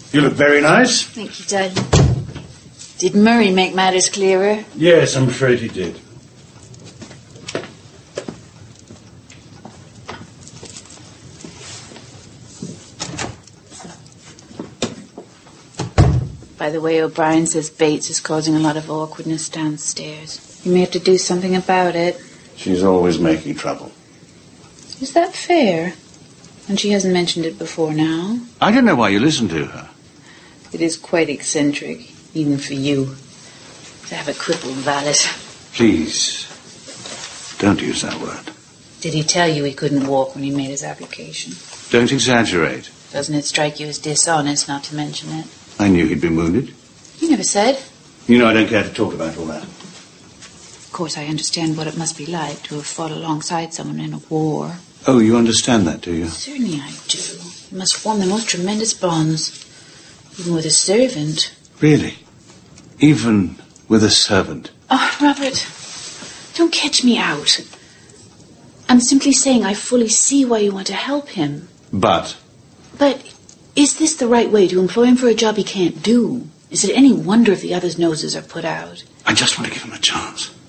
You look very nice. Thank you, Dad. Did Murray make matters clearer? Yes, I'm afraid he did. By the way, O'Brien says Bates is causing a lot of awkwardness downstairs. You may have to do something about it. She's always making trouble. Is that fair? And she hasn't mentioned it before now. I don't know why you listen to her. It is quite eccentric, even for you, to have a crippled valet. Please, don't use that word. Did he tell you he couldn't walk when he made his application? Don't exaggerate. Doesn't it strike you as dishonest not to mention it? I knew he'd been wounded. You never said. You know I don't care to talk about all that. Of course, I understand what it must be like to have fought alongside someone in a war. Oh, you understand that, do you? Certainly I do. You must form the most tremendous bonds, even with a servant. Really? Even with a servant? Oh, Robert, don't catch me out. I'm simply saying I fully see why you want to help him. But Is this the right way to employ him for a job he can't do? Is it any wonder if the others' noses are put out? I just want to give him a chance.